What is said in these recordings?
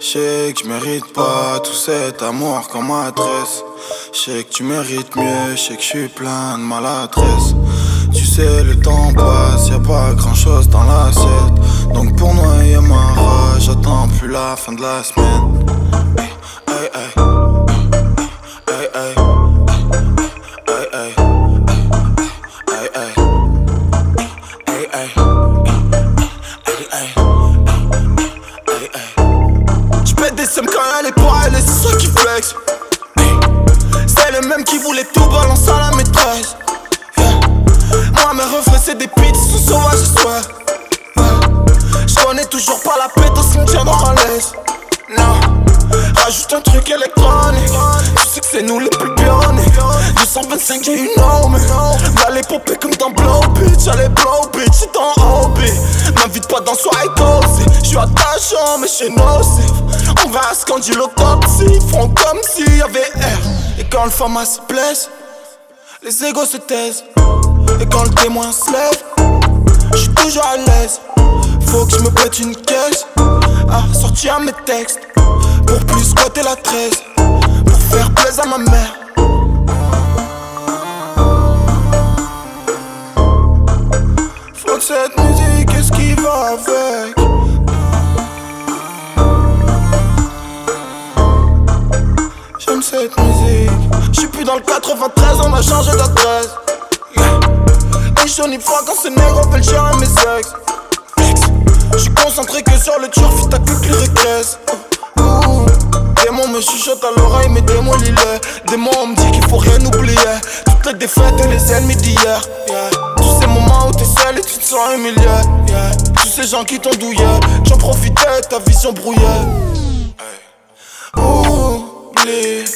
J'sais que j'mérite pas tout cet amour qu'on m'adresse. J'sais que tu mérites mieux, j'sais que j'suis plein de maladresse. Tu sais le temps passe, y'a pas grand chose dans l'assiette. Donc pour noyer ma rage, j'attends plus la fin de la semaine. Hey, hey, hey, hey, hey, hey, hey, hey, hey, hey, hey. J'pète des sommes quand elle est pour elle et c'est ça qui flex. C'est le même qui voulait tout balancer à la maîtresse. Moi mes refrains c'est des pits, ils sont sauvages et soi. J'connais toujours pas la pète, on se tiendra à l'aise. Non, rajoute un truc électronique. Tu sais que c'est nous les plus pionniers. 225 j'ai une arme. Va les popper comme dans Blow Bitch. Allez Blow Bitch, c'est dans OB. M'invite pas dans soirée cosy. J'suis attachant mais j'suis nocif. On va à scandir l'autopsie. Ils font comme s'il y avait air. Et quand le format se blesse, les égos se taisent. Et quand le témoin se lève, j'suis toujours à l'aise. Faut que j'me pète une caisse à sortir mes textes pour plus squatter la 13, pour faire plaisir à ma mère. Faut que cette musique, qu'est-ce qui va avec? J'aime cette musique. J'suis plus dans le 93, on a changé d'adresse. Et j'suis fois quand ce négro veulent gérer mes ex. J'suis concentré que sur le turf, t'as que les régresse. Démon me chuchote à l'oreille, mais démon l'île. Démon on me dit qu'il faut rien oublier. Toutes les défaites et les ennemis d'hier. Tous ces moments où t'es seul et tu te sens humilié. Tous ces gens qui t'ont douillé, j'en profitais, ta vision brouillée. Oublie-les.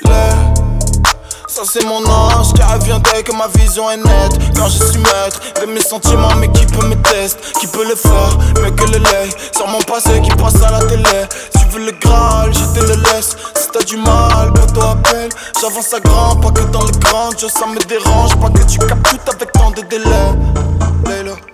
Ça c'est mon ange qui revient dès que ma vision est nette. Quand je suis maître de mes sentiments, mais qui peut me tester? Qui peut le faire, mais que le lait. Sur mon passé qui passe à la télé. Si tu veux le Graal, je te le laisse. Si t'as du mal, poto appelle. J'avance à grand, pas que dans les grandes. Ça me dérange, pas que tu captes tout avec tant de délai. Layla.